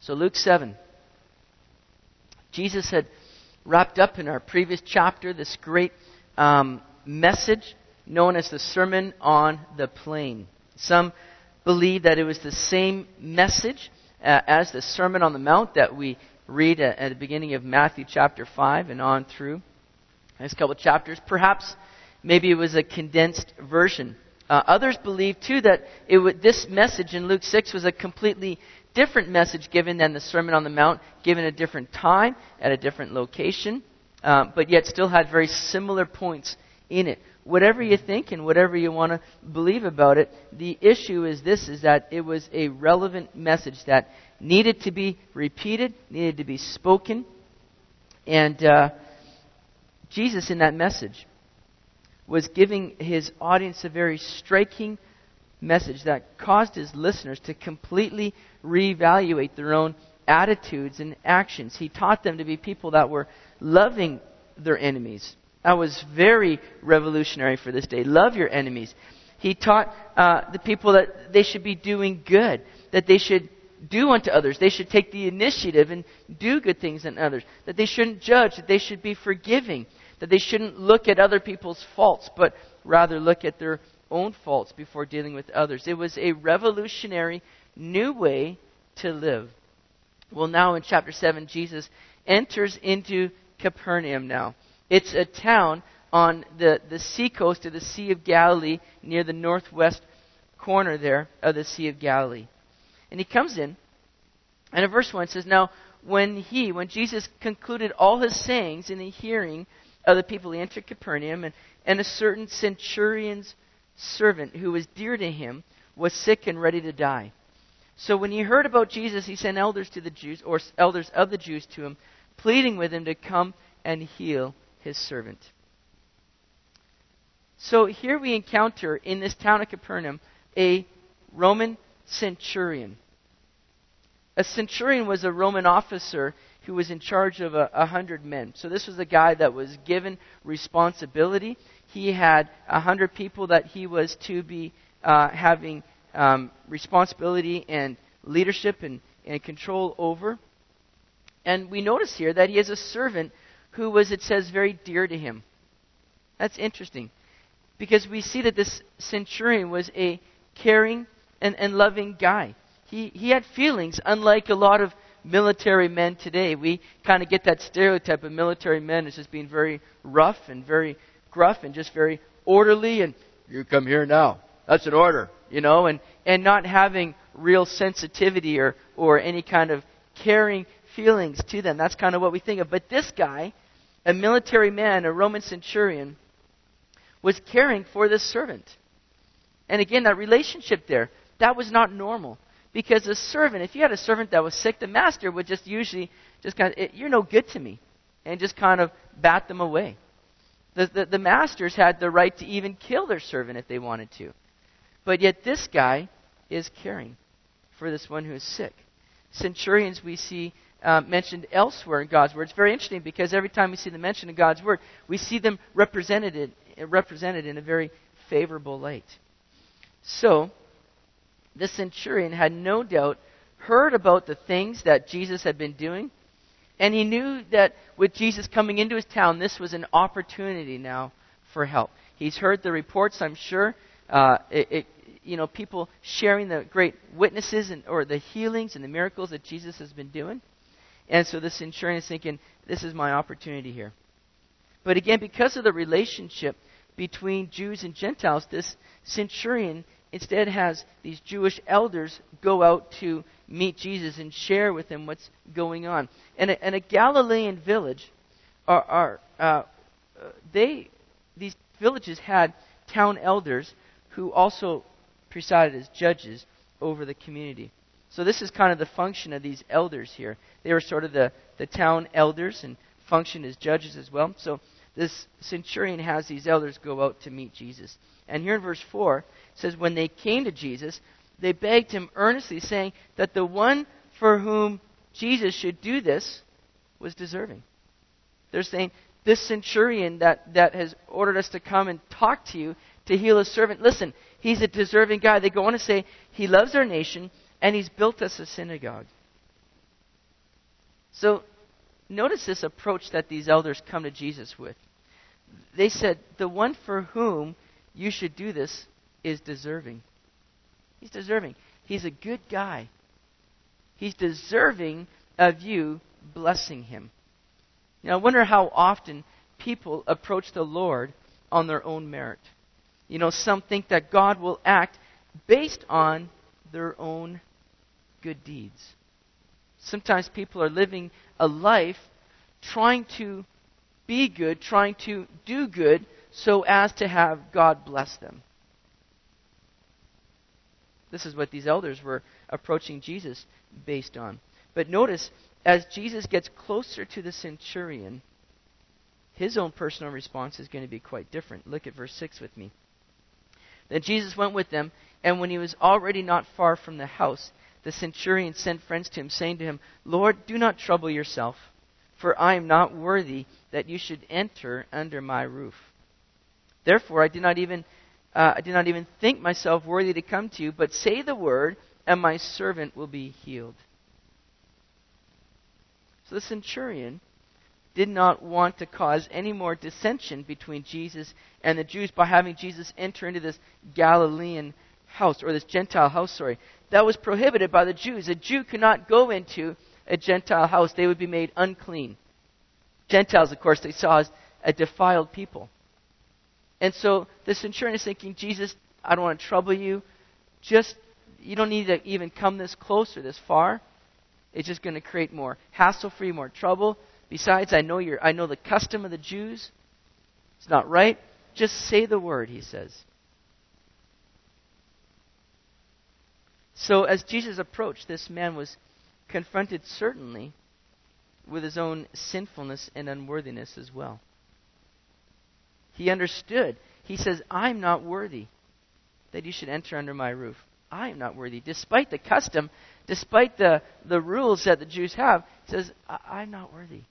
So Luke 7. Jesus had wrapped up in our previous chapter this great message known as the Sermon on the Plain. Some believe that it was the same message as the Sermon on the Mount that we read at the beginning of Matthew chapter 5 and on through the next couple of chapters. Perhaps maybe it was a condensed version. Others believe too that this message in Luke 6 was a completely different message given than the Sermon on the Mount, given at a different time, at a different location, but yet still had very similar points in it. Whatever you think and whatever you want to believe about it, the issue is this, is that it was a relevant message that needed to be repeated, needed to be spoken. And Jesus in that message was giving his audience a very striking message that caused his listeners to completely reevaluate their own attitudes and actions. He taught them to be people that were loving their enemies. That was very revolutionary for this day. Love your enemies. He taught the people that they should be doing good, that they should do unto others. They should take the initiative and do good things unto others. That they shouldn't judge, that they should be forgiving. That they shouldn't look at other people's faults, but rather look at their own faults before dealing with others. It was a revolutionary new way to live. Well, now in chapter 7, Jesus enters into Capernaum now. It's a town on the seacoast of the Sea of Galilee, near the northwest corner there of the Sea of Galilee. And he comes in, and in verse 1 it says, Now when Jesus concluded all his sayings in the hearing of the people, he entered Capernaum, and a certain centurion's servant who was dear to him was sick and ready to die. So when he heard about Jesus, he sent elders of the Jews to him, pleading with him to come and heal his servant. So here we encounter in this town of Capernaum a Roman centurion. A centurion was a Roman officer who was in charge of 100 men. So this was a guy that was given responsibility. He had 100 people that he was to be having responsibility and leadership and control over. And we notice here that he has a servant who was, it says, very dear to him. That's interesting, because we see that this centurion was a caring and loving guy. He had feelings, unlike a lot of military men today. We kind of get that stereotype of military men as just being very rough and very gruff and just very orderly, and you come here now, that's an order, and not having real sensitivity or any kind of caring feelings to them. That's kind of what we think of. But this guy, a military man, a Roman centurion, was caring for this servant. And again, that relationship there, that was not normal. Because a servant, if you had a servant that was sick, the master would just usually you're no good to me, and just kind of bat them away. The masters had the right to even kill their servant if they wanted to. But yet this guy is caring for this one who is sick. Centurions we see mentioned elsewhere in God's Word. It's very interesting because every time we see them mentioned in God's Word, we see them represented in a very favorable light. So, the centurion had no doubt heard about the things that Jesus had been doing, and he knew that with Jesus coming into his town, this was an opportunity now for help. He's heard the reports, I'm sure, people sharing the great witnesses or the healings and the miracles that Jesus has been doing. And so the centurion is thinking, this is my opportunity here. But again, because of the relationship between Jews and Gentiles, this centurion instead has these Jewish elders go out to meet Jesus and share with him what's going on. And a Galilean village, these villages had town elders who also presided as judges over the community. So this is kind of the function of these elders here. They were sort of the town elders and function as judges as well. So this centurion has these elders go out to meet Jesus. And here in verse 4, it says, when they came to Jesus, they begged him earnestly, saying that the one for whom Jesus should do this was deserving. They're saying, this centurion that has ordered us to come and talk to you to heal his servant, listen, he's a deserving guy. They go on to say, he loves our nation, and he's built us a synagogue. So notice this approach that these elders come to Jesus with. They said, the one for whom you should do this is deserving. He's deserving. He's a good guy. He's deserving of you blessing him. Now, I wonder how often people approach the Lord on their own merit. You know, some think that God will act based on their own good deeds. Sometimes people are living a life trying to be good, trying to do good, so as to have God bless them. This is what these elders were approaching Jesus based on. But notice, as Jesus gets closer to the centurion, his own personal response is going to be quite different. Look at verse 6 with me. Then Jesus went with them, and when he was already not far from the house, the centurion sent friends to him, saying to him, Lord, do not trouble yourself, for I am not worthy that you should enter under my roof. Therefore I did not even think myself worthy to come to you, but say the word, and my servant will be healed. So the centurion did not want to cause any more dissension between Jesus and the Jews by having Jesus enter into this Galilean house, or this Gentile house, that was prohibited by the Jews. A Jew could not go into a Gentile house. They would be made unclean. Gentiles, of course, they saw as a defiled people. And so the centurion is thinking, Jesus, I don't want to trouble you. You don't need to even come this close or this far. It's just going to create more hassle for you, more trouble. Besides, I know the custom of the Jews. It's not right. Just say the word, he says. So as Jesus approached, this man was confronted certainly with his own sinfulness and unworthiness as well. He understood. He says, I'm not worthy that you should enter under my roof. I am not worthy. Despite the custom, despite the rules that the Jews have, he says, I'm not worthy.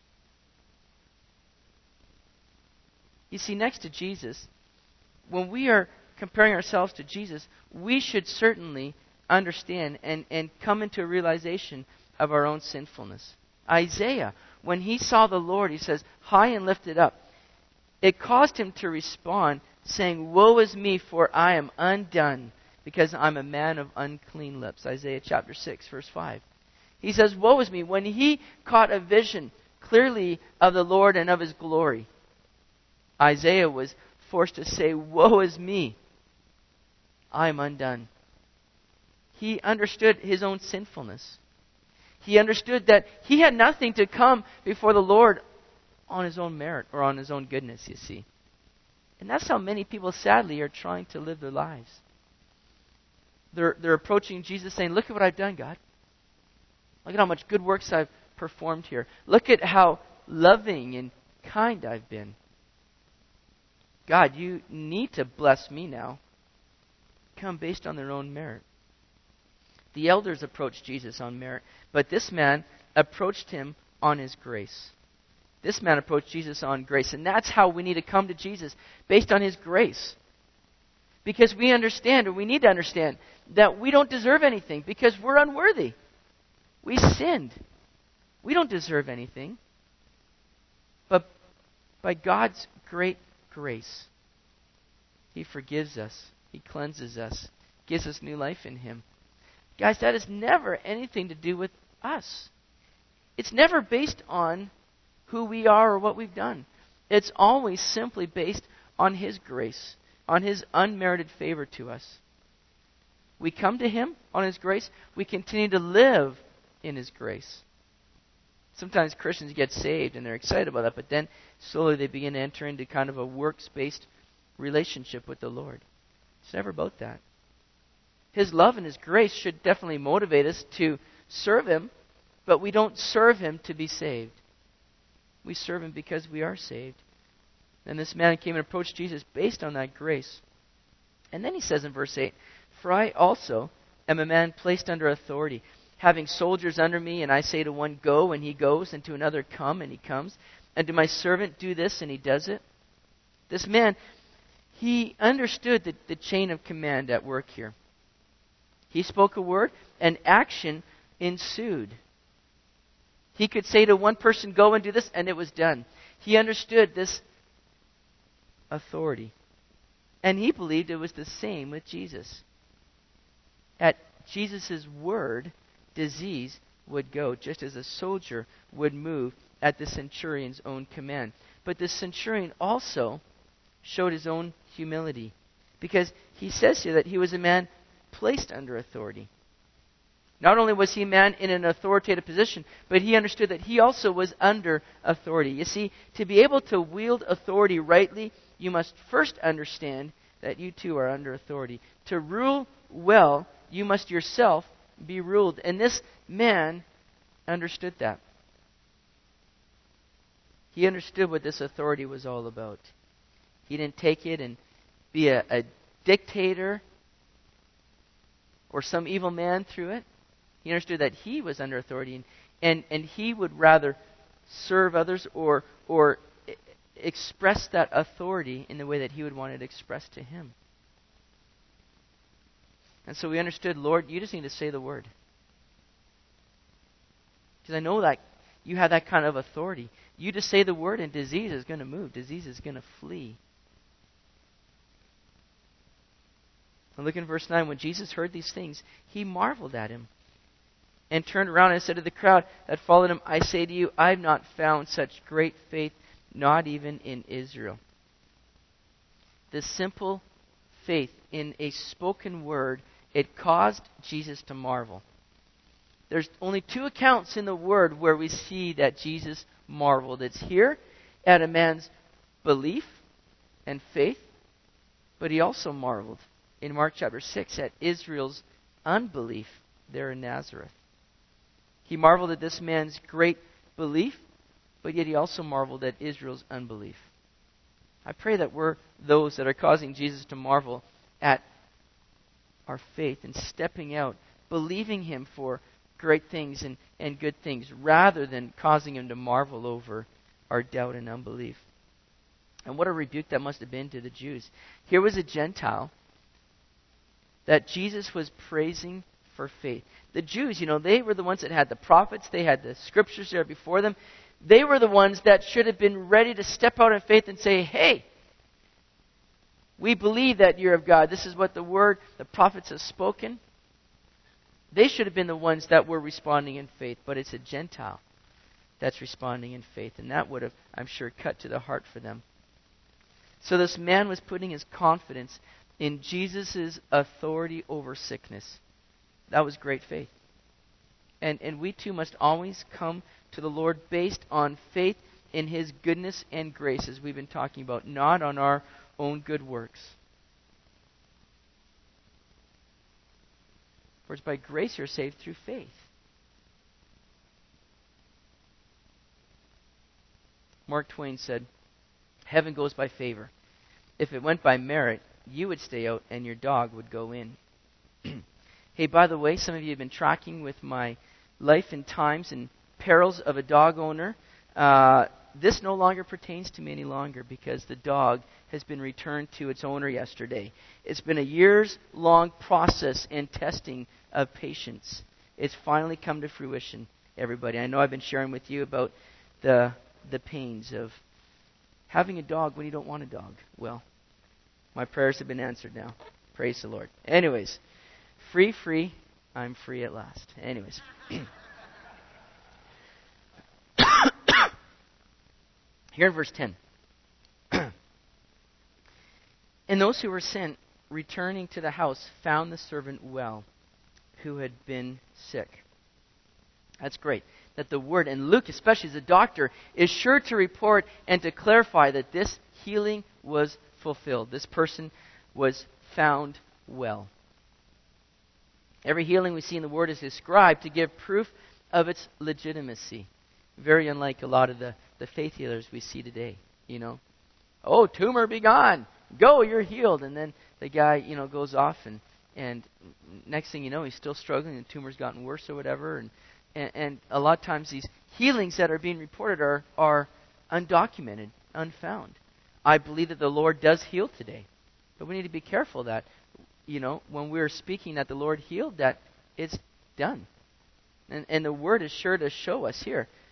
You see, next to Jesus, when we are comparing ourselves to Jesus, we should certainly understand and come into a realization of our own sinfulness. Isaiah, when he saw the Lord, he says, high and lifted up. It caused him to respond, saying, Woe is me, for I am undone, because I'm a man of unclean lips. Isaiah chapter 6, verse 5. He says, Woe is me. When he caught a vision clearly of the Lord and of his glory, Isaiah was forced to say, Woe is me, I am undone. He understood his own sinfulness. He understood that he had nothing to come before the Lord on his own merit or on his own goodness, you see. And that's how many people, sadly, are trying to live their lives. They're approaching Jesus saying, Look at what I've done, God. Look at how much good works I've performed here. Look at how loving and kind I've been. God, you need to bless me now. Come based on their own merit. The elders approached Jesus on merit, but this man approached him on his grace. This man approached Jesus on grace, and that's how we need to come to Jesus, based on his grace. Because we understand, or we need to understand, that we don't deserve anything because we're unworthy. We sinned. We don't deserve anything. But by God's great grace, He forgives us. He cleanses us. Gives us new life in Him. Guys, that has never anything to do with us. It's never based on who we are or what we've done. It's always simply based on His grace, on His unmerited favor to us. We come to Him on His grace. We continue to live in His grace. Sometimes Christians get saved and they're excited about that, but then slowly they begin to enter into kind of a works-based relationship with the Lord. It's never about that. His love and His grace should definitely motivate us to serve Him, but we don't serve Him to be saved. We serve Him because we are saved. And this man came and approached Jesus based on that grace. And then he says in verse 8, For I also am a man placed under authority, having soldiers under me, and I say to one, Go, and he goes, and to another, Come, and he comes, and to my servant, Do this, and he does it. This man, he understood the chain of command at work here. He spoke a word, and action ensued. He could say to one person, go and do this, and it was done. He understood this authority. And he believed it was the same with Jesus. At Jesus' word, disease would go, just as a soldier would move at the centurion's own command. But the centurion also showed his own humility, because he says here that he was a man placed under authority. Not only was he a man in an authoritative position, but he understood that he also was under authority. You see, to be able to wield authority rightly, you must first understand that you too are under authority. To rule well, you must yourself be ruled. And this man understood that. He understood what this authority was all about. He didn't take it and be a dictator or some evil man through it. He understood that he was under authority, and he would rather serve others or express that authority in the way that he would want it expressed to him. And so we understood, Lord, you just need to say the word. Because I know that you have that kind of authority. You just say the word and disease is going to move. Disease is going to flee. And look in verse 9. When Jesus heard these things, he marveled at him and turned around and said to the crowd that followed him, I say to you, I have not found such great faith, not even in Israel. The simple faith in a spoken word, it caused Jesus to marvel. There's only two accounts in the Word where we see that Jesus marveled. It's here at a man's belief and faith, but he also marveled in Mark chapter 6 at Israel's unbelief there in Nazareth. He marveled at this man's great belief, but yet he also marveled at Israel's unbelief. I pray that we're those that are causing Jesus to marvel at our faith and stepping out, believing him for great things and good things, rather than causing him to marvel over our doubt and unbelief. And what a rebuke that must have been to the Jews. Here was a Gentile that Jesus was praising for faith. The Jews, they were the ones that had the prophets, they had the scriptures there before them. They were the ones that should have been ready to step out in faith and say, hey, we believe that you're of God. This is what the word, the prophets have spoken. They should have been the ones that were responding in faith, but it's a Gentile that's responding in faith. And that would have, I'm sure, cut to the heart for them. So this man was putting his confidence in Jesus' authority over sickness. That was great faith. And we too must always come to the Lord based on faith in his goodness and grace, as we've been talking about, not on our own good works. For it's by grace you're saved through faith. Mark Twain said, heaven goes by favor. If it went by merit, you would stay out and your dog would go in. Hey, by the way, some of you have been tracking with my life and times and perils of a dog owner. This no longer pertains to me any longer because the dog has been returned to its owner yesterday. It's been a years-long process and testing of patience. It's finally come to fruition, everybody. I know I've been sharing with you about the pains of having a dog when you don't want a dog. Well, my prayers have been answered now. Praise the Lord. Anyways, free, I'm free at last. Anyways. Here in verse 10. And those who were sent, returning to the house, found the servant well, who had been sick. That's great. That the word, and Luke, especially as a doctor, is sure to report and to clarify that this healing was fulfilled. This person was found well. Every healing we see in the Word is described to give proof of its legitimacy. Very unlike a lot of the faith healers we see today, Oh, tumor be gone. Go, you're healed. And then the guy, goes off and next thing you know, he's still struggling. The tumor's gotten worse or whatever. And a lot of times these healings that are being reported are undocumented, unfound. I believe that the Lord does heal today. But we need to be careful that, when we're speaking that the Lord healed, that it's done. And the Word is sure to show us here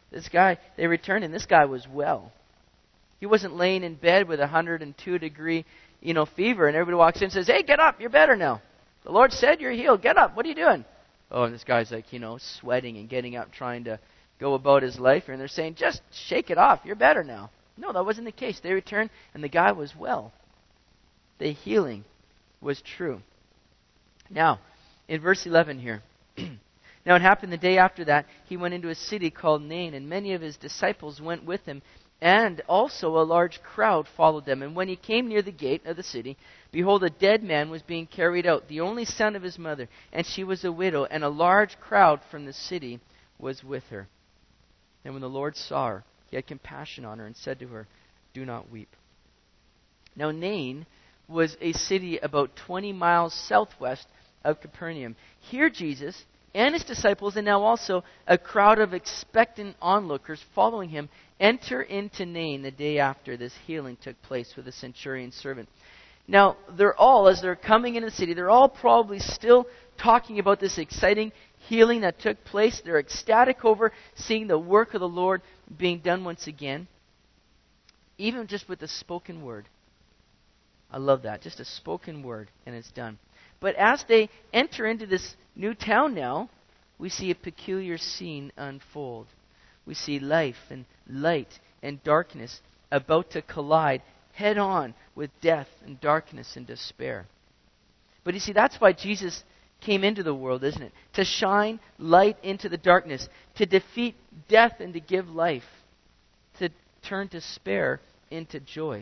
This guy, they returned, and this guy was well. He wasn't laying in bed with 102-degree, fever, and everybody walks in and says, "Hey, get up, you're better now. The Lord said you're healed. Get up. What are you doing?" Oh, and this guy's like, sweating and getting up, trying to go about his life. And they're saying, "Just shake it off. You're better now." No, that wasn't the case. They returned, and the guy was well. The healing was true. Now, in verse 11 here, now it happened the day after that, he went into a city called Nain, and many of his disciples went with him, and also a large crowd followed them. And when he came near the gate of the city, behold, a dead man was being carried out, the only son of his mother, and she was a widow, and a large crowd from the city was with her. And when the Lord saw her, he had compassion on her and said to her, "Do not weep." Now Nain was a city about 20 miles southwest of Capernaum. Here Jesus and his disciples, and now also a crowd of expectant onlookers following him, enter into Nain the day after this healing took place with the centurion's servant. Now, they're all, as they're coming into the city, they're all probably still talking about this exciting healing that took place. They're ecstatic over seeing the work of the Lord being done once again, even just with the spoken word. I love that. Just a spoken word, and it's done. But as they enter into this new town now, we see a peculiar scene unfold. We see life and light and darkness about to collide head on with death and darkness and despair. But you see, that's why Jesus came into the world, isn't it? To shine light into the darkness, to defeat death and to give life, to turn despair into joy.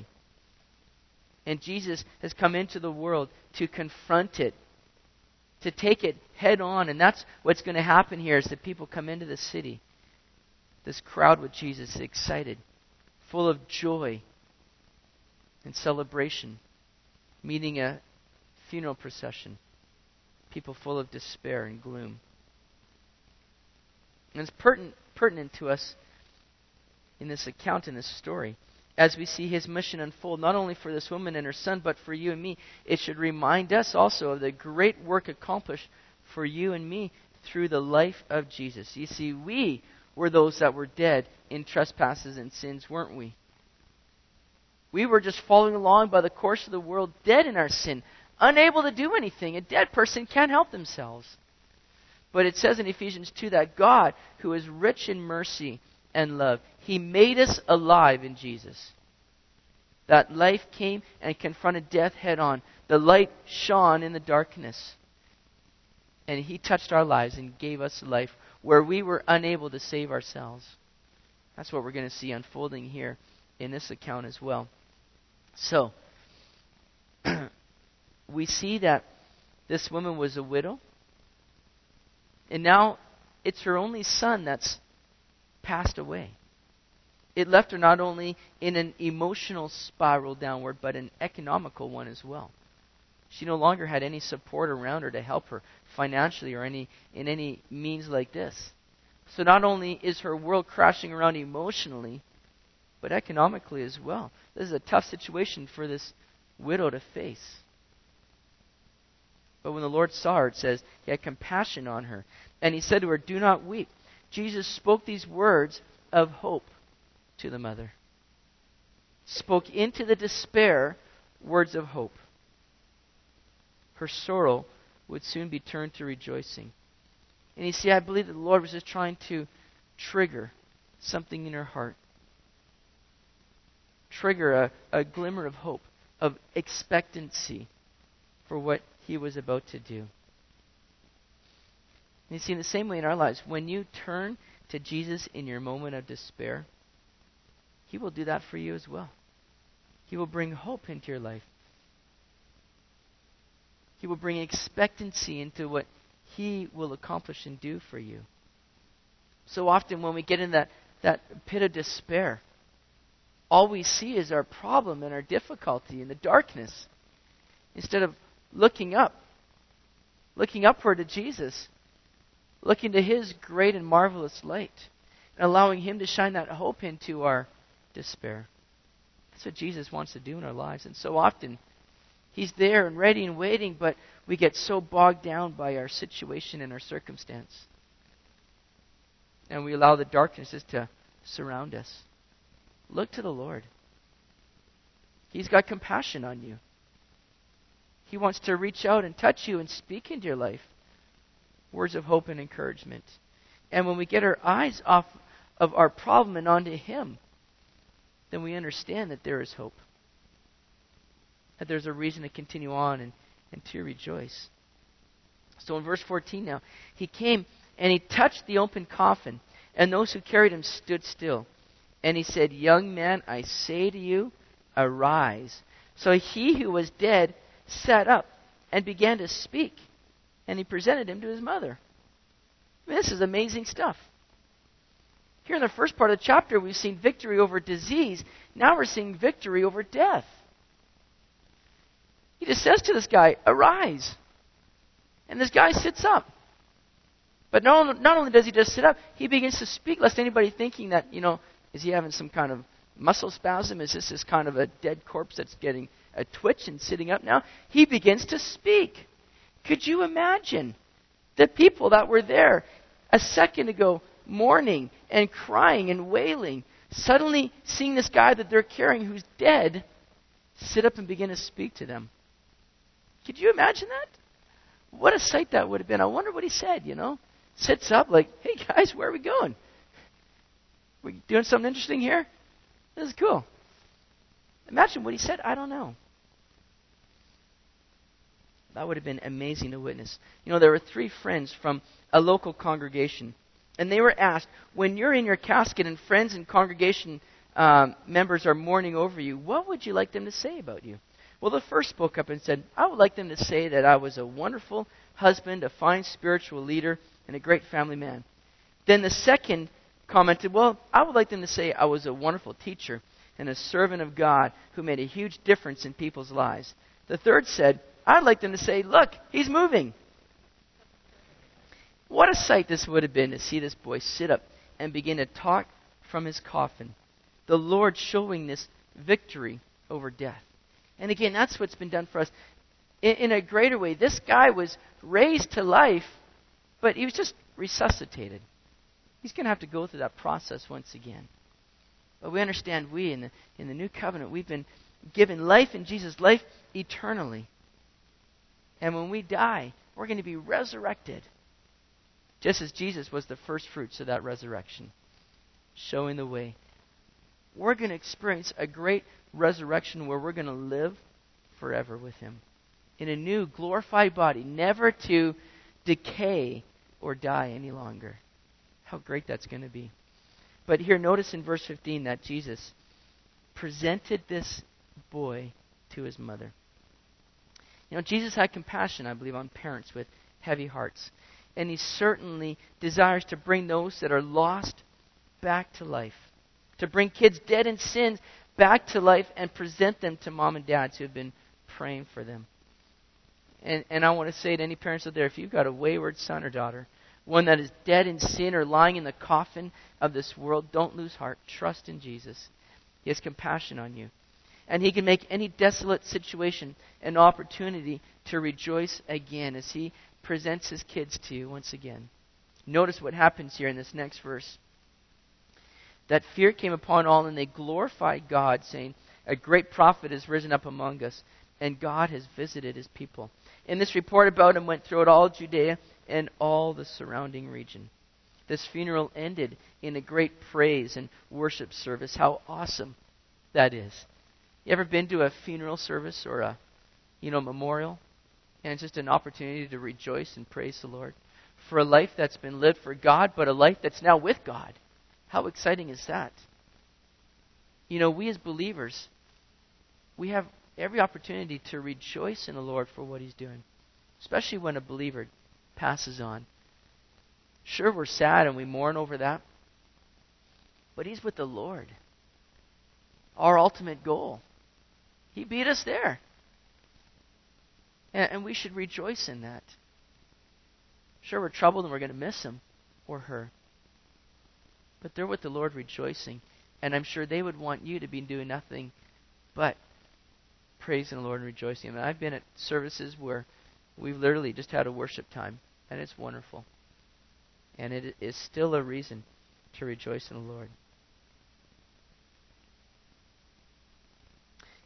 And Jesus has come into the world to confront it, to take it head on. And that's what's going to happen here as the people come into the city. This crowd with Jesus, excited, full of joy and celebration, meeting a funeral procession. People full of despair and gloom. And it's pertinent to us in this account, in this story, as we see his mission unfold, not only for this woman and her son, but for you and me. It should remind us also of the great work accomplished for you and me through the life of Jesus. You see, we were those that were dead in trespasses and sins, weren't we? We were just following along by the course of the world, dead in our sin, unable to do anything. A dead person can't help themselves. But it says in Ephesians 2 that God, who is rich in mercy and love, he made us alive in Jesus. That life came and confronted death head on. The light shone in the darkness. And he touched our lives and gave us life where we were unable to save ourselves. That's what we're going to see unfolding here in this account as well. So, we see that this woman was a widow. And now it's her only son that's passed away. It left her not only in an emotional spiral downward, but an economical one as well. She no longer had any support around her to help her financially or in any means like this. So not only is her world crashing around emotionally, but economically as well. This is a tough situation for this widow to face. But when the Lord saw her, it says, he had compassion on her. And he said to her, "Do not weep." Jesus spoke these words of hope to the mother. Spoke into the despair words of hope. Her sorrow would soon be turned to rejoicing. And you see, I believe that the Lord was just trying to trigger something in her heart. Trigger a glimmer of hope, of expectancy for what he was about to do. And you see, in the same way in our lives, when you turn to Jesus in your moment of despair, he will do that for you as well. He will bring hope into your life. He will bring expectancy into what he will accomplish and do for you. So often when we get in that pit of despair, all we see is our problem and our difficulty and the darkness. Instead of looking upward to Jesus, looking to his great and marvelous light, and allowing him to shine that hope into our despair. That's what Jesus wants to do in our lives. And so often, he's there and ready and waiting, but we get so bogged down by our situation and our circumstance. And we allow the darkness just to surround us. Look to the Lord. He's got compassion on you. He wants to reach out and touch you and speak into your life words of hope and encouragement. And when we get our eyes off of our problem and onto Him, then we understand that there is hope. That there's a reason to continue on and to rejoice. So in verse 14 now, he came and he touched the open coffin, and those who carried him stood still. And he said, "Young man, I say to you, arise." So he who was dead sat up and began to speak, and he presented him to his mother. I mean, this is amazing stuff. Here in the first part of the chapter, we've seen victory over disease. Now we're seeing victory over death. He just says to this guy, "Arise." And this guy sits up. But not only does he just sit up, he begins to speak, lest anybody thinking that, is he having some kind of muscle spasm? Is this kind of a dead corpse that's getting a twitch and sitting up now? He begins to speak. Could you imagine the people that were there a second ago mourning and crying and wailing, suddenly seeing this guy that they're carrying who's dead sit up and begin to speak to them? Could you imagine that? What a sight that would have been. I wonder what he said, Sits up like, "Hey guys, where are we going? We doing something interesting here? This is cool." Imagine what he said. I don't know. That would have been amazing to witness. There were 3 friends from a local congregation, and they were asked, when you're in your casket and friends and congregation members are mourning over you, what would you like them to say about you? Well, the first spoke up and said, "I would like them to say that I was a wonderful husband, a fine spiritual leader, and a great family man." Then the second commented, "Well, I would like them to say I was a wonderful teacher and a servant of God who made a huge difference in people's lives." The third said, "I'd like them to say, 'Look, he's moving.'" What a sight this would have been to see this boy sit up and begin to talk from his coffin. The Lord showing this victory over death. And again, that's what's been done for us. In a greater way, this guy was raised to life, but he was just resuscitated. He's going to have to go through that process once again. But we understand in the new covenant, we've been given life in Jesus, life eternally. And when we die, we're going to be resurrected. Just as Jesus was the first fruits of that resurrection, showing the way. We're going to experience a great resurrection where we're going to live forever with Him. In a new glorified body, never to decay or die any longer. How great that's going to be. But here, notice in verse 15 that Jesus presented this boy to his mother. Jesus had compassion, I believe, on parents with heavy hearts. And He certainly desires to bring those that are lost back to life. To bring kids dead in sins back to life and present them to mom and dads who have been praying for them. And I want to say to any parents out there, if you've got a wayward son or daughter, one that is dead in sin or lying in the coffin of this world, don't lose heart. Trust in Jesus. He has compassion on you. And He can make any desolate situation an opportunity to rejoice again as He presents His kids to you once again. Notice what happens here in this next verse. That fear came upon all, and they glorified God, saying, "A great prophet has risen up among us, and God has visited His people." And this report about Him went throughout all Judea and all the surrounding region. This funeral ended in a great praise and worship service. How awesome that is. You ever been to a funeral service or a memorial? And it's just an opportunity to rejoice and praise the Lord for a life that's been lived for God, but a life that's now with God. How exciting is that? We as believers, we have every opportunity to rejoice in the Lord for what He's doing, especially when a believer passes on. Sure, we're sad and we mourn over that, but He's with the Lord. Our ultimate goal. He beat us there. And we should rejoice in that. Sure, we're troubled and we're going to miss him or her. But they're with the Lord rejoicing. And I'm sure they would want you to be doing nothing but praising the Lord and rejoicing. And I've been at services where we've literally just had a worship time. And it's wonderful. And it is still a reason to rejoice in the Lord.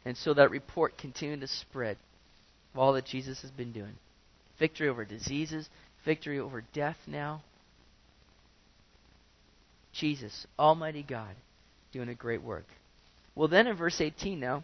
And so that report continued to spread of all that Jesus has been doing. Victory over diseases, victory over death now. Jesus, Almighty God, doing a great work. Well, then in verse 18 now,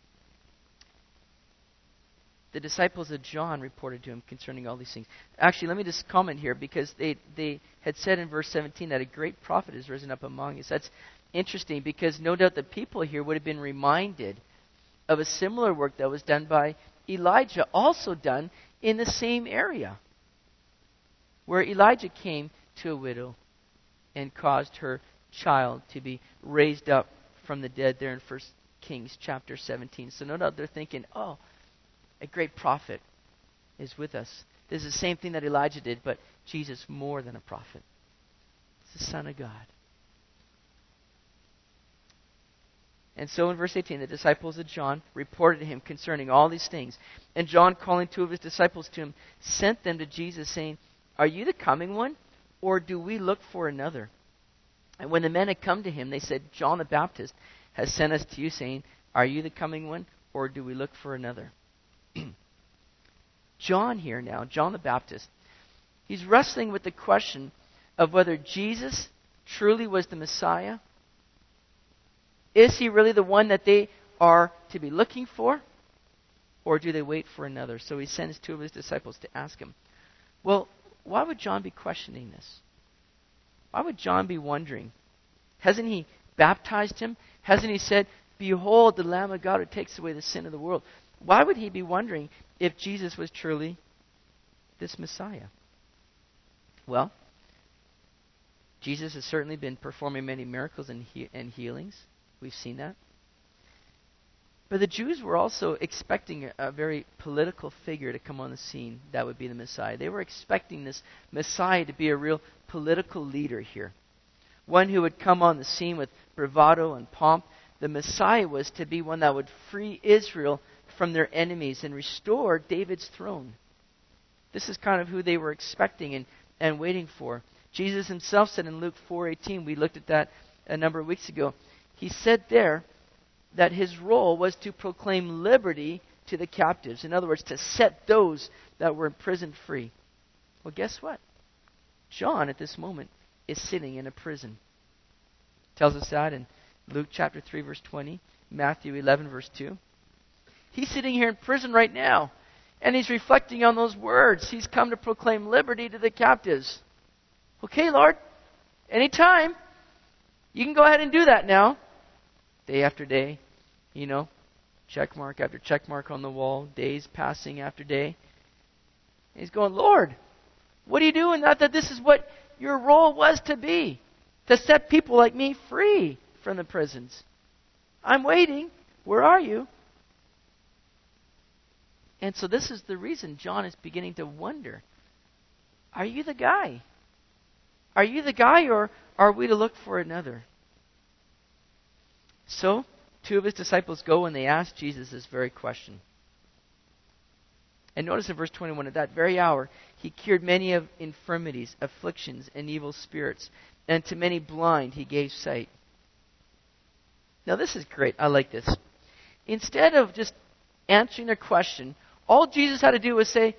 the disciples of John reported to him concerning all these things. Actually, let me just comment here, because they had said in verse 17 that a great prophet has risen up among us. That's interesting, because no doubt the people here would have been reminded of a similar work that was done by Elijah, also done in the same area, where Elijah came to a widow and caused her child to be raised up from the dead there in 1 Kings chapter 17. So no doubt they're thinking, oh, a great prophet is with us. This is the same thing that Elijah did, but Jesus more than a prophet. It's the Son of God. And so in verse 18, the disciples of John reported to him concerning all these things. And John, calling two of his disciples to him, sent them to Jesus, saying, "Are you the coming one, or do we look for another?" And when the men had come to him, they said, "John the Baptist has sent us to you, saying, 'Are you the coming one, or do we look for another?'" John here now, John the Baptist, he's wrestling with the question of whether Jesus truly was the Messiah. Is he really the one that they are to be looking for? Or do they wait for another? So he sends two of his disciples to ask him. Well, why would John be questioning this? Why would John be wondering? Hasn't he baptized him? Hasn't he said, "Behold, the Lamb of God who takes away the sin of the world"? Why would he be wondering if Jesus was truly this Messiah? Well, Jesus has certainly been performing many miracles and healings. We've seen that. But the Jews were also expecting a very political figure to come on the scene that would be the Messiah. They were expecting this Messiah to be a real political leader here. One who would come on the scene with bravado and pomp. The Messiah was to be one that would free Israel from their enemies and restore David's throne. This is kind of who they were expecting and waiting for. Jesus himself said in Luke 4:18, we looked at that a number of weeks ago, he said there that his role was to proclaim liberty to the captives. In other words, to set those that were in prison free. Well, guess what? John at this moment is sitting in a prison. It tells us that in Luke chapter 3 verse 20, Matthew 11 verse 2. He's sitting here in prison right now, and he's reflecting on those words. He's come to proclaim liberty to the captives. Okay, Lord, anytime. You can go ahead and do that now. Day after day, check mark after check mark on the wall, days passing after day. And he's going, "Lord, what are you doing? Not that this is what your role was to be, to set people like me free from the prisons. I'm waiting. Where are you?" And so this is the reason John is beginning to wonder, are you the guy? Are you the guy, or are we to look for another? So, two of his disciples go and they ask Jesus this very question. And notice in verse 21, at that very hour, he cured many of infirmities, afflictions, and evil spirits, and to many blind he gave sight. Now this is great. I like this. Instead of just answering a question, all Jesus had to do was say,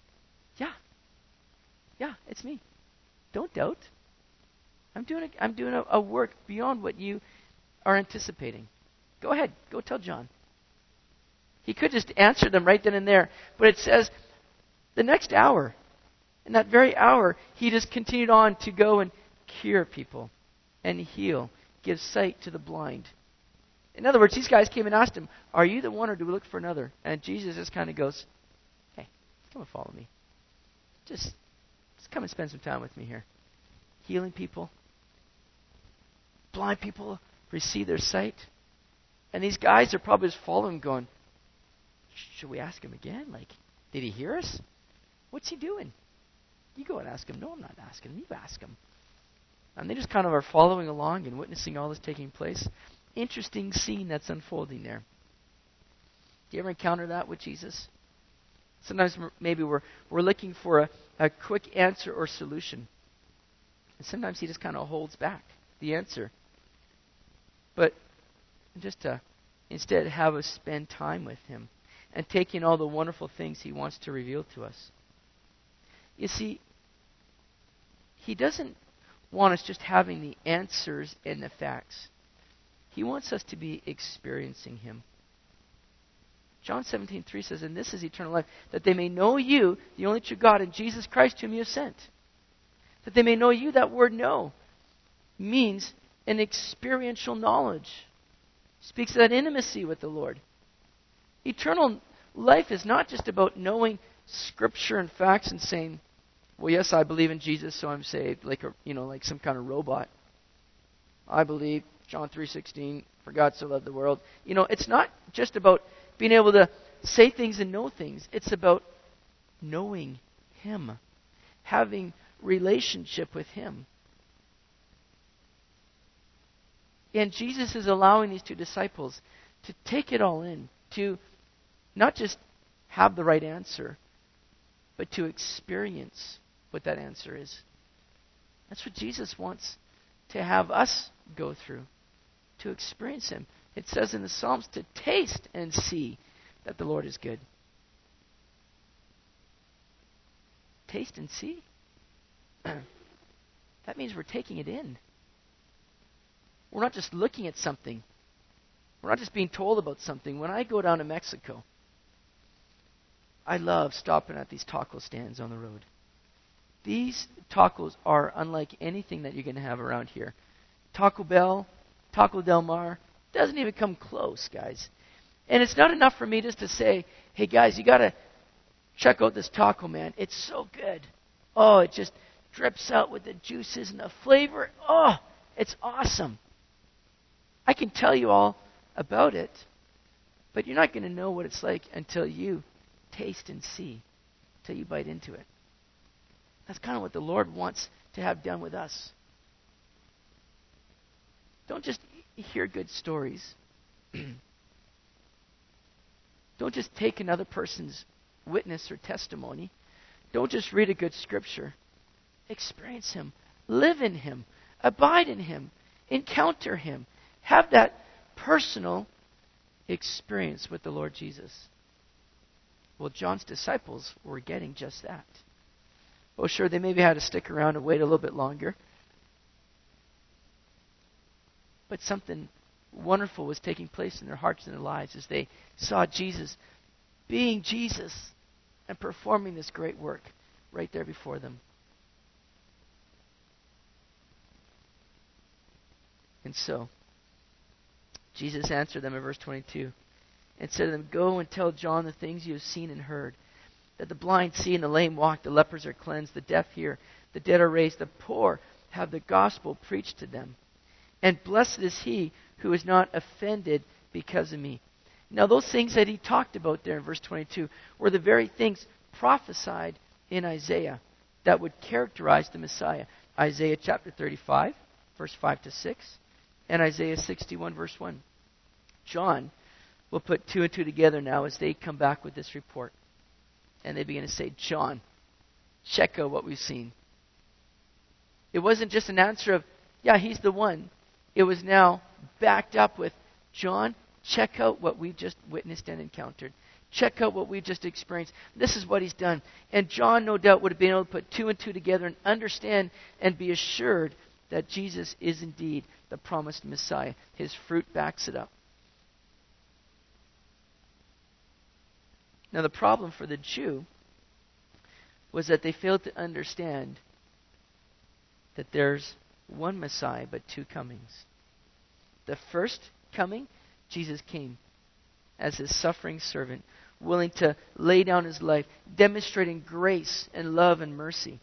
yeah, it's me. Don't doubt. I'm doing a work beyond what you are anticipating. Go ahead. Go tell John. He could just answer them right then and there. But it says the next hour, in that very hour, he just continued on to go and cure people and heal, give sight to the blind. In other words, these guys came and asked him, "Are you the one, or do we look for another?" And Jesus just kind of goes, "Hey, come and follow me. Just come and spend some time with me here. Healing people. Blind people receive their sight." And these guys are probably just following him going, "Should we ask him again? Did he hear us? What's he doing? You go and ask him." "No, I'm not asking him. You ask him." And they just kind of are following along and witnessing all this taking place. Interesting scene that's unfolding there. Do you ever encounter that with Jesus? Sometimes maybe we're looking for a quick answer or solution. And sometimes he just kind of holds back the answer. But just to Instead, have us spend time with him and take in all the wonderful things he wants to reveal to us. You see, he doesn't want us just having the answers and the facts. He wants us to be experiencing him. John 17:3 says, "And this is eternal life, that they may know you, the only true God, and Jesus Christ whom you have sent." That they may know you. That word know means an experiential knowledge. Speaks of that intimacy with the Lord. Eternal life is not just about knowing Scripture and facts and saying, well, yes, I believe in Jesus, so I'm saved, like some kind of robot. I believe John 3:16, for God so loved the world. It's not just about being able to say things and know things. It's about knowing him, having relationship with him. And Jesus is allowing these two disciples to take it all in, to not just have the right answer, but to experience what that answer is. That's what Jesus wants to have us go through, to experience him. It says in the Psalms to taste and see that the Lord is good. Taste and see. That means we're taking it in. We're not just looking at something. We're not just being told about something. When I go down to Mexico, I love stopping at these taco stands on the road. These tacos are unlike anything that you're going to have around here. Taco Bell, Taco Del Mar, doesn't even come close, guys. And it's not enough for me just to say, hey guys, you got to check out this taco, man. It's so good. Oh, it just drips out with the juices and the flavor. Oh, it's awesome. I can tell you all about it, but you're not going to know what it's like until you taste and see, until you bite into it. That's kind of what the Lord wants to have done with us. Don't just hear good stories. Don't just take another person's witness or testimony. Don't just read a good scripture. Experience him. Live in him. Abide in him. Encounter him. Have that personal experience with the Lord Jesus. Well, John's disciples were getting just that. Oh, sure, they maybe had to stick around and wait a little bit longer. But something wonderful was taking place in their hearts and their lives as they saw Jesus being Jesus and performing this great work right there before them. And so, Jesus answered them in verse 22 and said to them, "Go and tell John the things you have seen and heard, that the blind see and the lame walk, the lepers are cleansed, the deaf hear, the dead are raised, the poor have the gospel preached to them. And blessed is he who is not offended because of me." Now those things that he talked about there in verse 22 were the very things prophesied in Isaiah that would characterize the Messiah. Isaiah chapter 35, verse 5 to 6, and Isaiah 61, verse 1. John will put two and two together now as they come back with this report. And they begin to say, John, check out what we've seen. It wasn't just an answer of, yeah, he's the one. It was now backed up with, John, check out what we've just witnessed and encountered. Check out what we've just experienced. This is what he's done. And John, no doubt, would have been able to put two and two together and understand and be assured that Jesus is indeed the promised Messiah. His fruit backs it up. Now, the problem for the Jew was that they failed to understand that there's one Messiah, but two comings. The first coming, Jesus came as his suffering servant, willing to lay down his life, demonstrating grace and love and mercy.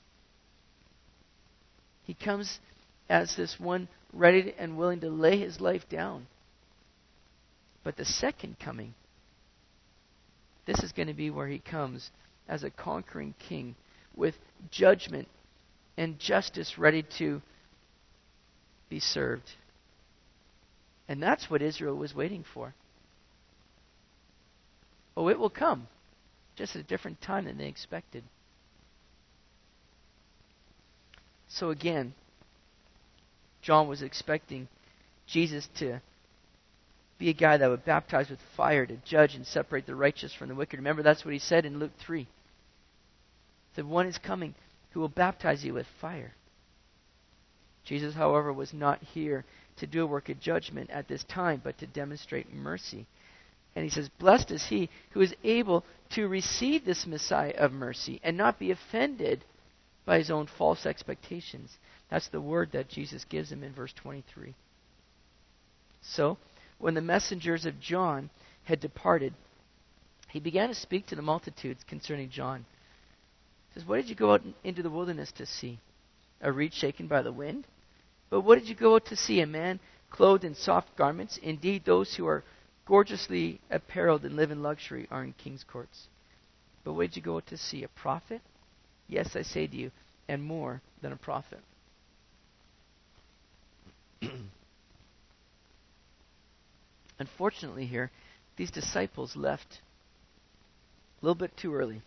He comes as this one ready and willing to lay his life down. But the second coming, this is going to be where he comes as a conquering king with judgment and justice ready to be served. And that's what Israel was waiting for. Oh, it will come, just at a different time than they expected. So again, John was expecting Jesus to be a guy that would baptize with fire to judge and separate the righteous from the wicked. Remember, that's what he said in Luke 3. The one is coming who will baptize you with fire. Jesus, however, was not here to do a work of judgment at this time, but to demonstrate mercy. And he says, blessed is he who is able to receive this Messiah of mercy and not be offended by his own false expectations. That's the word that Jesus gives him in verse 23. So, when the messengers of John had departed, he began to speak to the multitudes concerning John. He says, what did you go out into the wilderness to see? A reed shaken by the wind? But what did you go out to see? A man clothed in soft garments? Indeed, those who are gorgeously apparelled and live in luxury are in king's courts. But what did you go out to see? A prophet? Yes, I say to you, and more than a prophet. Unfortunately here, these disciples left a little bit too early.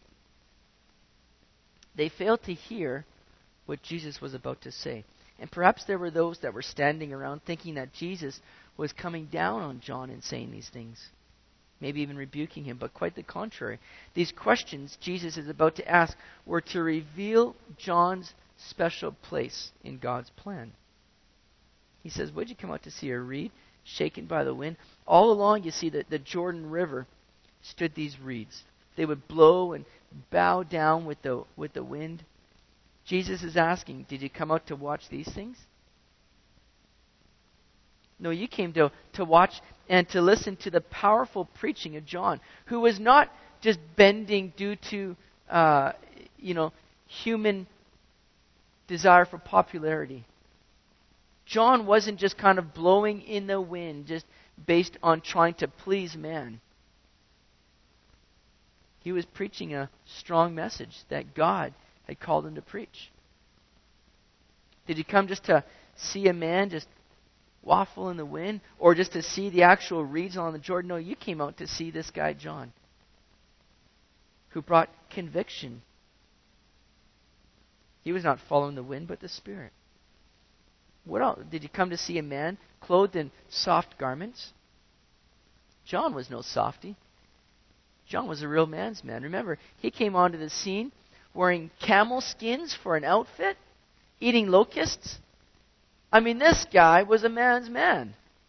They failed to hear what Jesus was about to say. And perhaps there were those that were standing around thinking that Jesus was coming down on John and saying these things. Maybe even rebuking him, but quite the contrary. These questions Jesus is about to ask were to reveal John's special place in God's plan. He says, what did you come out to see? A reed shaken by the wind? All along you see that the Jordan River stood these reeds. They would blow and bow down with the wind. Jesus is asking, did you come out to watch these things? No, you came to watch and to listen to the powerful preaching of John, who was not just bending due to, human desire for popularity. John wasn't just kind of blowing in the wind, just based on trying to please man. He was preaching a strong message that God had called him to preach. Did you come just to see a man just waffle in the wind, or just to see the actual reeds on the Jordan? No, you came out to see this guy John, who brought conviction. He was not following the wind, but the Spirit. What else? Did you come to see a man clothed in soft garments? John was no softy. John was a real man's man. Remember, he came onto the scene wearing camel skins for an outfit, eating locusts. I mean, this guy was a man's man.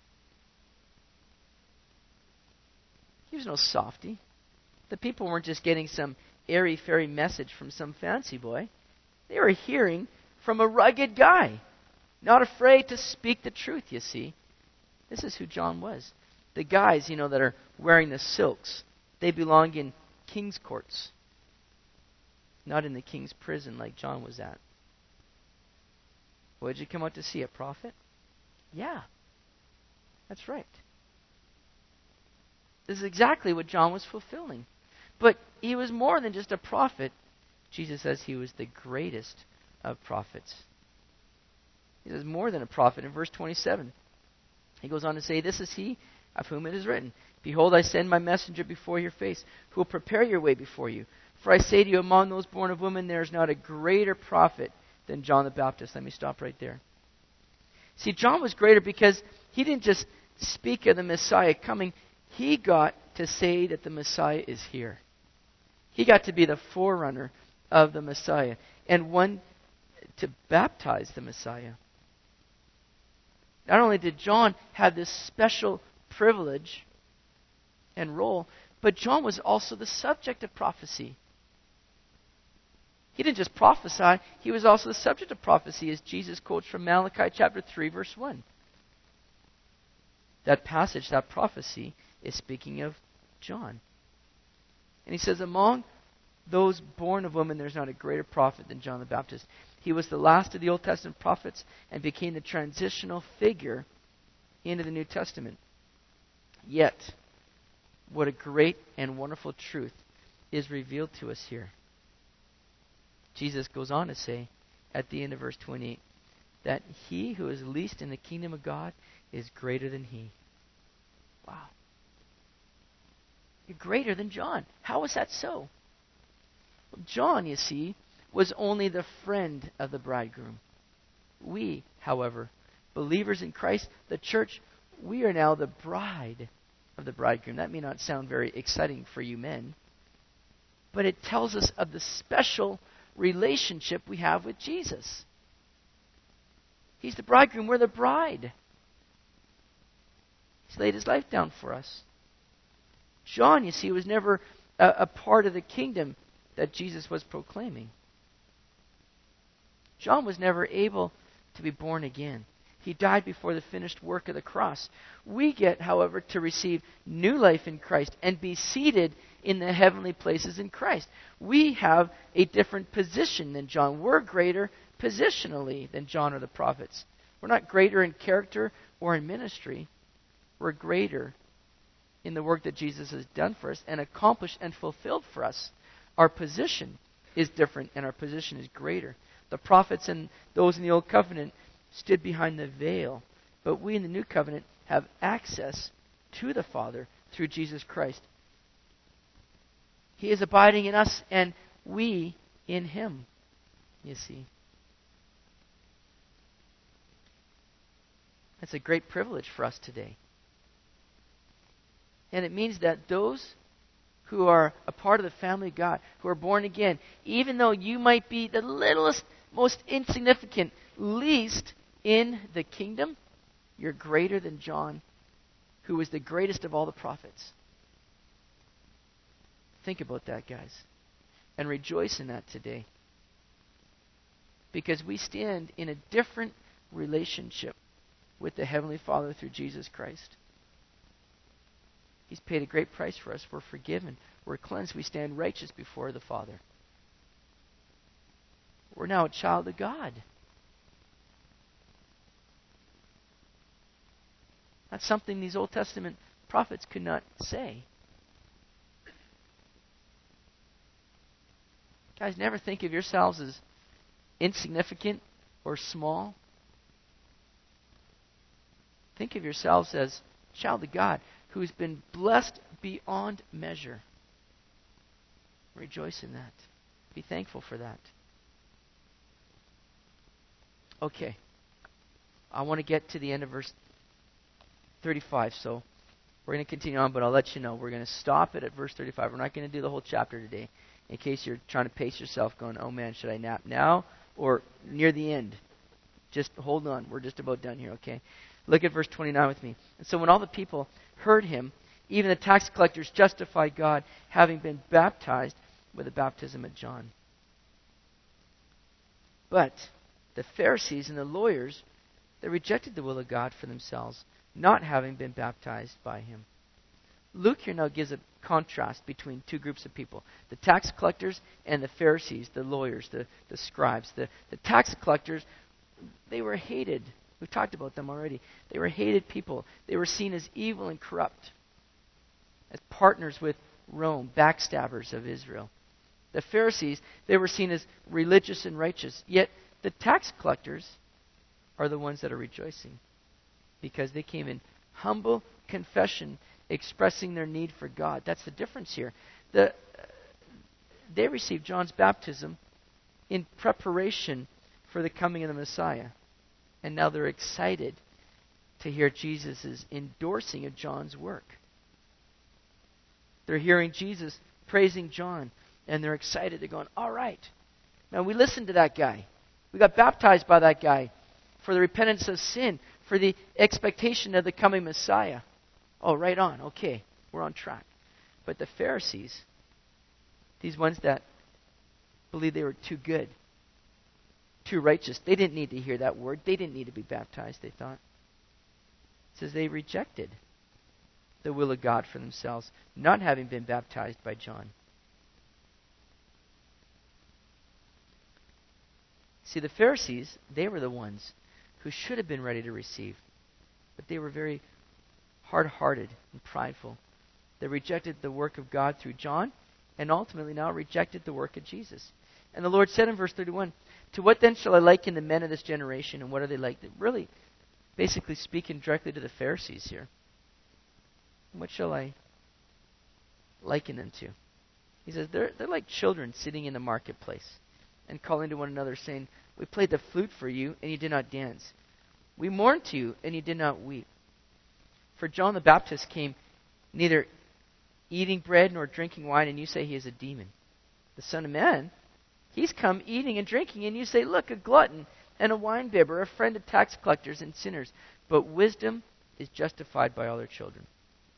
He was no softy. The people weren't just getting some airy-fairy message from some fancy boy. They were hearing from a rugged guy, not afraid to speak the truth, you see. This is who John was. The guys, that are wearing the silks, they belong in king's courts, not in the king's prison like John was at. What did you come out to see? A prophet? Yeah, that's right. This is exactly what John was fulfilling. But he was more than just a prophet. Jesus says he was the greatest of prophets. He says more than a prophet in verse 27. He goes on to say, this is he of whom it is written, behold, I send my messenger before your face, who will prepare your way before you. For I say to you, among those born of women, there is not a greater prophet than John the Baptist. Let me stop right there. See, John was greater because he didn't just speak of the Messiah coming. He got to say that the Messiah is here. He got to be the forerunner of the Messiah and one to baptize the Messiah. Not only did John have this special privilege and role, but John was also the subject of prophecy. He didn't just prophesy, he was also the subject of prophecy, as Jesus quotes from Malachi chapter 3, verse 1. That passage, that prophecy, is speaking of John. And he says, among those born of women, there's not a greater prophet than John the Baptist. He was the last of the Old Testament prophets and became the transitional figure into the New Testament. Yet, what a great and wonderful truth is revealed to us here. Jesus goes on to say at the end of verse 28 that he who is least in the kingdom of God is greater than he. Wow. You're greater than John. How is that so? Well, John, you see, was only the friend of the bridegroom. We, however, believers in Christ, the church, we are now the bride of the bridegroom. That may not sound very exciting for you men, but it tells us of the special relationship we have with Jesus. He's the bridegroom, we're the bride. He's laid his life down for us. John, you see, was never a part of the kingdom that Jesus was proclaiming. John was never able to be born again. He died before the finished work of the cross. We get, however, to receive new life in Christ and be seated in the heavenly places in Christ. We have a different position than John. We're greater positionally than John or the prophets. We're not greater in character or in ministry. We're greater in the work that Jesus has done for us and accomplished and fulfilled for us. Our position is different and our position is greater. The prophets and those in the Old Covenant stood behind the veil, but we in the New Covenant have access to the Father through Jesus Christ. He is abiding in us and we in Him, you see. That's a great privilege for us today. And it means that those who are a part of the family of God, who are born again, even though you might be the littlest, most insignificant, least in the kingdom, you're greater than John, who was the greatest of all the prophets. Think about that, guys. And rejoice in that today. Because we stand in a different relationship with the Heavenly Father through Jesus Christ. He's paid a great price for us. We're forgiven. We're cleansed. We stand righteous before the Father. We're now a child of God. That's something these Old Testament prophets could not say. Guys, never think of yourselves as insignificant or small. Think of yourselves as a child of God who's been blessed beyond measure. Rejoice in that. Be thankful for that. Okay. I want to get to the end of verse 35, so we're going to continue on, but I'll let you know. We're going to stop it at verse 35. We're not going to do the whole chapter today, in case you're trying to pace yourself going, oh man, should I nap now or near the end? Just hold on. We're just about done here, okay? Look at verse 29 with me. And so when all the people heard him, even the tax collectors justified God, having been baptized with the baptism of John. But the Pharisees and the lawyers, they rejected the will of God for themselves, not having been baptized by him. Luke here now gives a contrast between two groups of people. The tax collectors and the Pharisees, the lawyers, the scribes. The tax collectors, they were hated. We've talked about them already. They were hated people. They were seen as evil and corrupt, as partners with Rome, backstabbers of Israel. The Pharisees, they were seen as religious and righteous. Yet the tax collectors are the ones that are rejoicing because they came in humble confession, expressing their need for God. That's the difference here. They received John's baptism in preparation for the coming of the Messiah. And now they're excited to hear Jesus' endorsing of John's work. They're hearing Jesus praising John, and they're excited. They're going, all right. Now we listened to that guy. We got baptized by that guy for the repentance of sin, for the expectation of the coming Messiah. Oh, right on. Okay, we're on track. But the Pharisees, these ones that believed they were too good, too righteous, they didn't need to hear that word. They didn't need to be baptized, they thought. It says they rejected the will of God for themselves, not having been baptized by John. See, the Pharisees, they were the ones who should have been ready to receive, but they were very hard-hearted and prideful. They rejected the work of God through John, and ultimately now rejected the work of Jesus. And the Lord said in verse 31, to what then shall I liken the men of this generation, and what are they like? They're really basically speaking directly to the Pharisees here. What shall I liken them to? He says, they're like children sitting in the marketplace and calling to one another, saying, we played the flute for you, and you did not dance. We mourned to you, and you did not weep. For John the Baptist came neither eating bread nor drinking wine, and you say he is a demon. The Son of Man, he's come eating and drinking, and you say, look, a glutton and a winebibber, a friend of tax collectors and sinners. But wisdom is justified by all her children.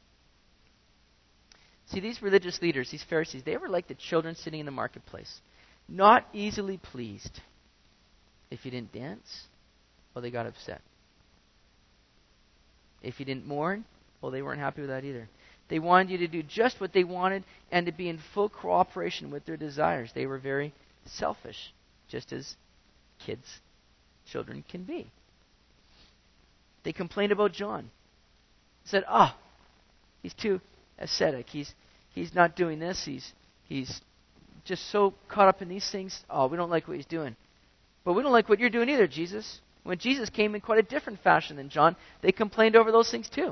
See, these religious leaders, these Pharisees, they were like the children sitting in the marketplace, not easily pleased. If you didn't dance, well, they got upset. If you didn't mourn, well, they weren't happy with that either. They wanted you to do just what they wanted and to be in full cooperation with their desires. They were very selfish, just as children can be. They complained about John. Said, he's too ascetic. He's not doing this. He's just so caught up in these things. We don't like what he's doing. But we don't like what you're doing either, Jesus. When Jesus came in quite a different fashion than John, they complained over those things too.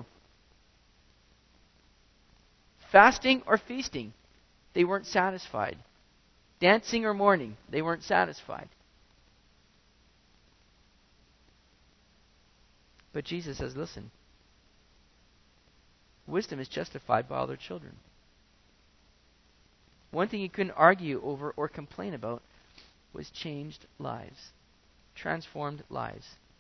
Fasting or feasting, they weren't satisfied. Dancing or mourning, they weren't satisfied. But Jesus says, listen, wisdom is justified by all their children. One thing you couldn't argue over or complain about was changed lives, transformed lives.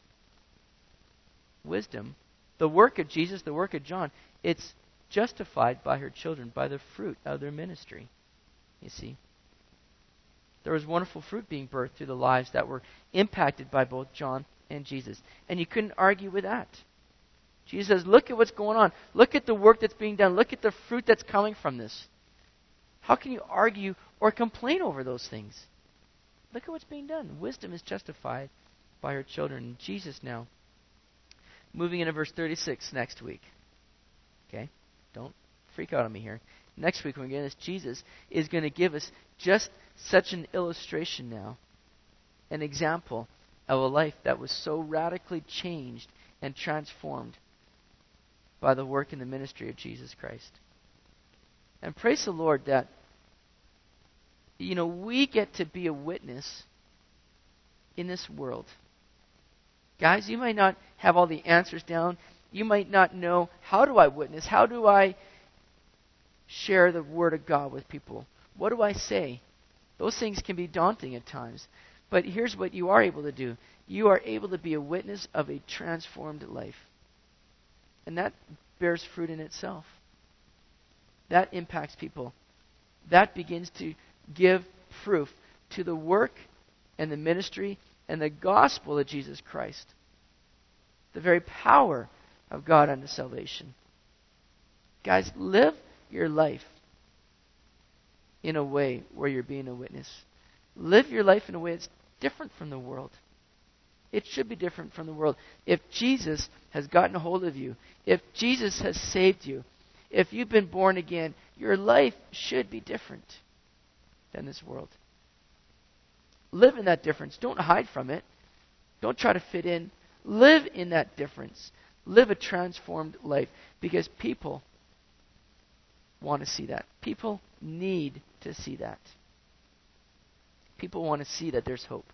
Wisdom, the work of Jesus, the work of John, it's justified by her children, by the fruit of their ministry. You see, there was wonderful fruit being birthed through the lives that were impacted by both John and Jesus. And you couldn't argue with that. Jesus says, look at what's going on. Look at the work that's being done. Look at the fruit that's coming from this. How can you argue or complain over those things? Look at what's being done. Wisdom is justified by her children. And Jesus now, moving into verse 36 next week. Okay? Don't freak out on me here. Next week when we get this, Jesus is going to give us just such an illustration now, an example of a life that was so radically changed and transformed by the work and the ministry of Jesus Christ. And praise the Lord that, we get to be a witness in this world. Guys, you might not have all the answers down. You might not know, how do I witness? How do I share the Word of God with people? What do I say? Those things can be daunting at times. But here's what you are able to do. You are able to be a witness of a transformed life. And that bears fruit in itself. That impacts people. That begins to give proof to the work and the ministry and the gospel of Jesus Christ. The very power of God unto salvation. Guys, live your life in a way where you're being a witness. Live your life in a way that's different from the world. It should be different from the world. If Jesus has gotten a hold of you, if Jesus has saved you, if you've been born again, your life should be different than this world. Live in that difference. Don't hide from it. Don't try to fit in. Live in that difference. Live a transformed life, because people want to see that. People need to see that. People want to see that there's hope.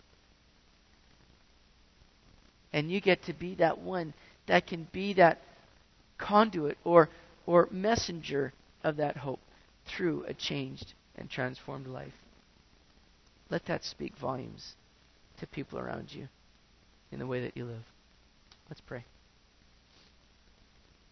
And you get to be that one that can be that conduit or messenger of that hope through a changed and transformed life. Let that speak volumes to people around you in the way that you live. Let's pray.